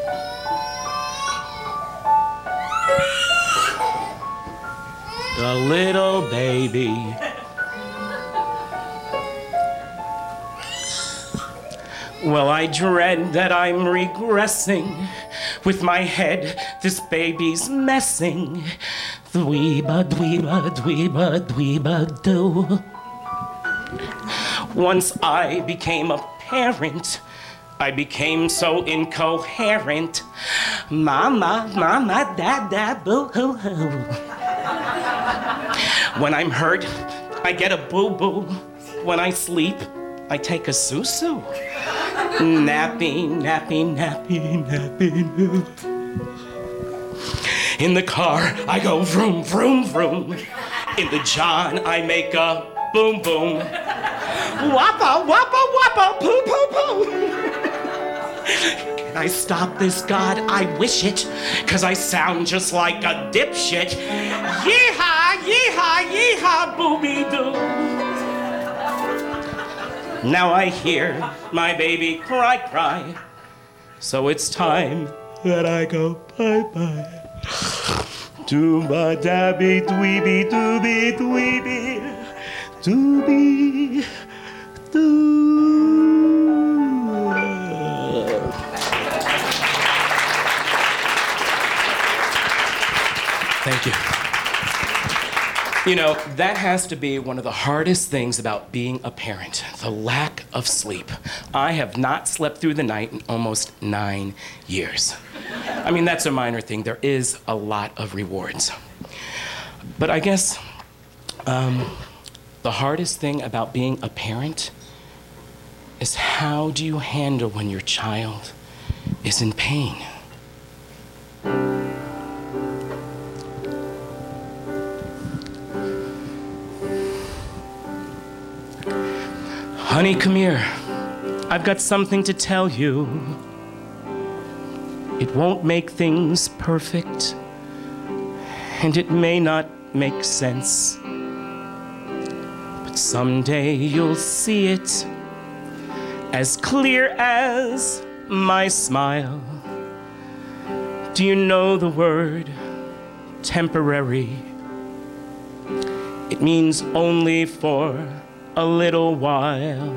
The little baby. Well, I dread that I'm regressing. With my head, this baby's messing. Dweeba, dweeba, dweeba, dweeba, do. Once I became a parent, I became so incoherent. Mama, mama, dad, dad, boo, hoo, hoo. When I'm hurt, I get a boo-boo. When I sleep, I take a susu. Nappy, nappy, nappy, nappy, noo. In the car, I go vroom, vroom, vroom. In the John, I make a boom, boom. Wappa, wappa, wappa, poo, poo, poo. Can I stop this, God? I wish it, 'cause I sound just like a dipshit. Yeehaw, yeehaw, yeehaw, booby-doo. Now I hear my baby cry, cry. So it's time that I go bye-bye. Dooba-dabby, dweeby, dooby, dweeby, dooby, doo. Thank you. You know, that has to be one of the hardest things about being a parent, the lack of sleep. I have not slept through the night in almost 9 years. I mean, that's a minor thing. There is a lot of rewards. But I guess the hardest thing about being a parent is how do you handle when your child is in pain? Honey, come here. I've got something to tell you. It won't make things perfect, and it may not make sense. But someday you'll see it as clear as my smile. Do you know the word temporary? It means only for a little while.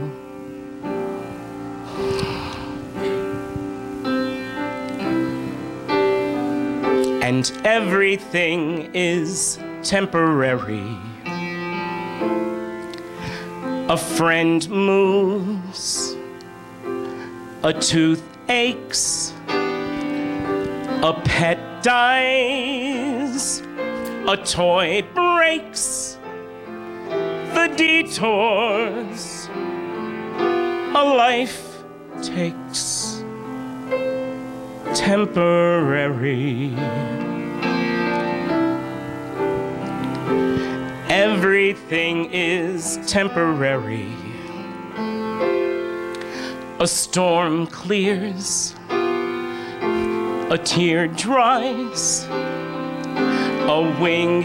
And everything is temporary. A friend moves, a tooth aches, a pet dies, a toy breaks. The detours a life takes, temporary. Everything is temporary. A storm clears, a tear dries, a wing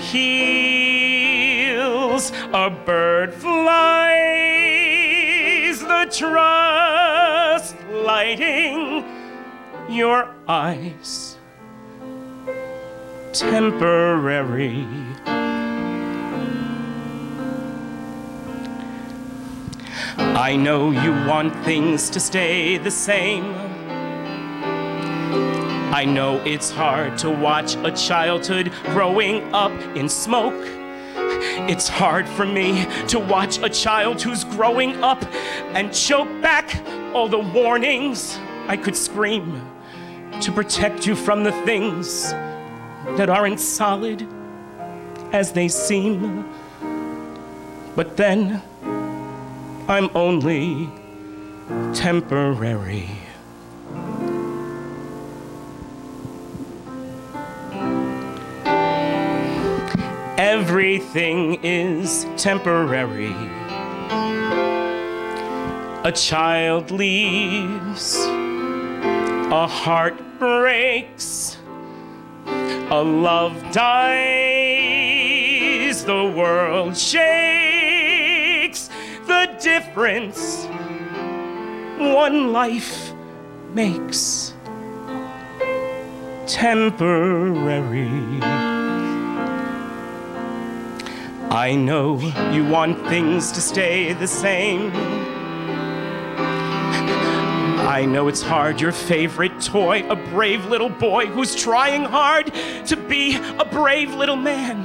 heals, a bird flies, the trust lighting your eyes, temporary. I know you want things to stay the same. I know it's hard to watch a childhood growing up in smoke. It's hard for me to watch a child who's growing up and choke back all the warnings I could scream to protect you from the things that aren't solid as they seem. But then I'm only temporary. Everything is temporary. A child leaves, a heart breaks, a love dies, the world shakes. The difference one life makes, temporary. I know you want things to stay the same. I know it's hard, your favorite toy, a brave little boy who's trying hard to be a brave little man.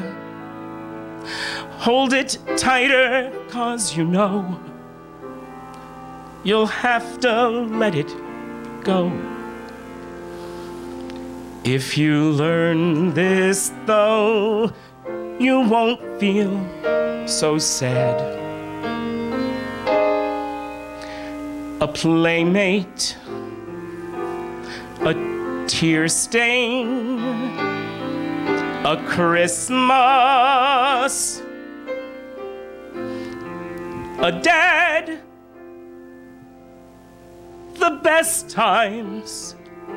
Hold it tighter, 'cause you know you'll have to let it go. If you learn this, though, you won't feel so sad. A playmate, a tear stain, a Christmas, a dad, the best times,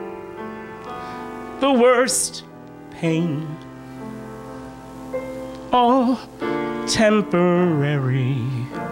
the worst pain, all temporary.